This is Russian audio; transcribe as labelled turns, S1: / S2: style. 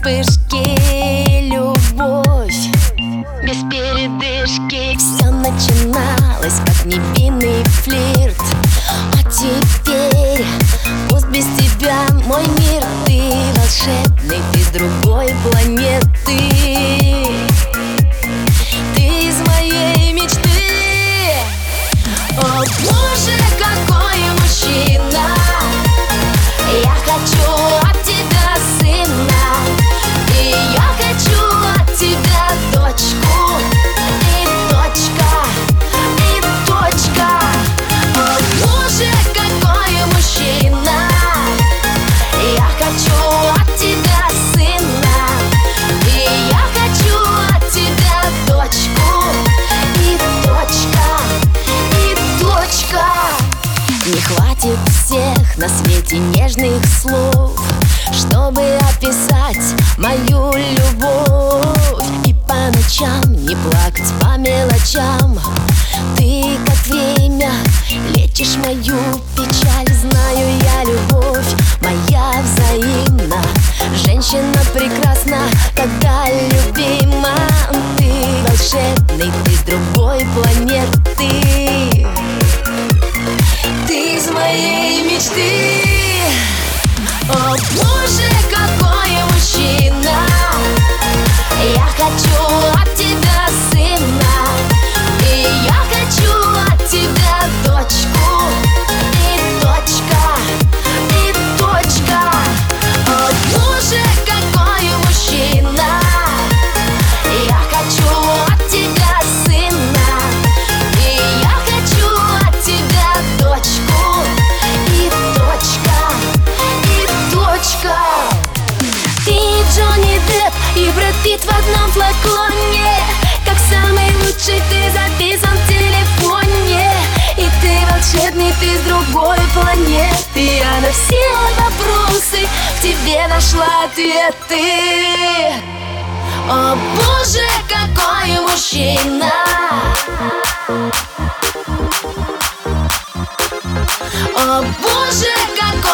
S1: вспышки, любовь без передышки. Все начиналось как невинный флирт, а теперь пусть без тебя мой мир. Ты волшебный, ты с другой планеты. Ты из моей мечты. О боже, какой мужчина! Я хочу от тебя сына, и я хочу от тебя дочку. И точка, и точка. О боже, какой мужчина! Я хочу от тебя сына, и я хочу от тебя дочку. И точка, и точка. Не хватит всех на свете нежных слов, чтобы описать мою любовь. И по ночам не плакать по мелочам. Ты как время лечишь мою печаль. Знаю я, любовь моя взаимна. Женщина прекрасна, когда любима. Ты волшебный, ты с другой планеты. Ты из моей мечты. О боже, какой мужчина! Я хочу от тебя сына, и я хочу от тебя дочку. И точка, и точка. О боже, какой мужчина! Я хочу от тебя сына, и я хочу от тебя дочку. И точка, и точка. Ты Джонни Депп и Брэд Питт в одном флаконе. Как самый лучший ты записан в телефоне. И ты волшебный, ты с другой планеты. Я на все вопросы в тебе нашла ответы. О боже, какой мужчина! О боже, какой